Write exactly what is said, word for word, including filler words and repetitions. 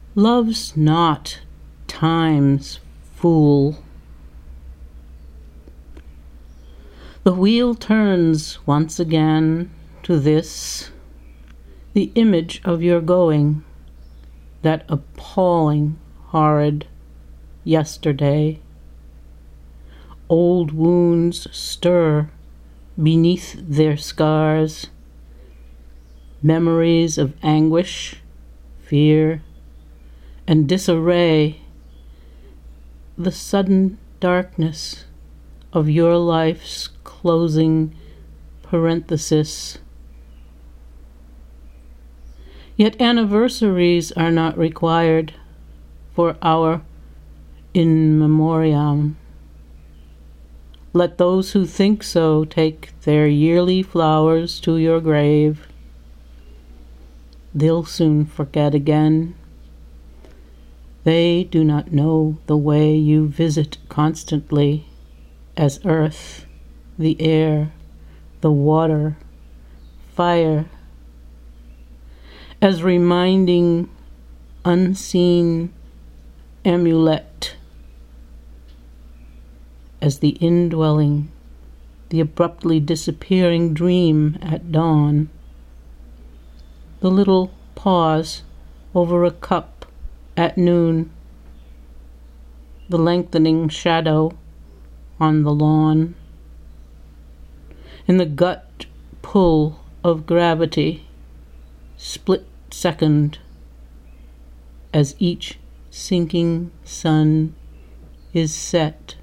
Love's not time's fool. The wheel turns once again to this, the image of your going, that appalling, horrid yesterday. Old wounds stir beneath their scars, memories of anguish, fear, and disarray, the sudden darkness of your life's closing parenthesis. Yet anniversaries are not required for our in memoriam. Let those who think so take their yearly flowers to your grave. They'll soon forget again. They do not know the way you visit constantly, as earth, the air, the water, fire, as reminding unseen amulet, as the indwelling, the abruptly disappearing dream at dawn, the little pause over a cup at noon, the lengthening shadow on the lawn, in the gut pull of gravity, split second, as each sinking sun is set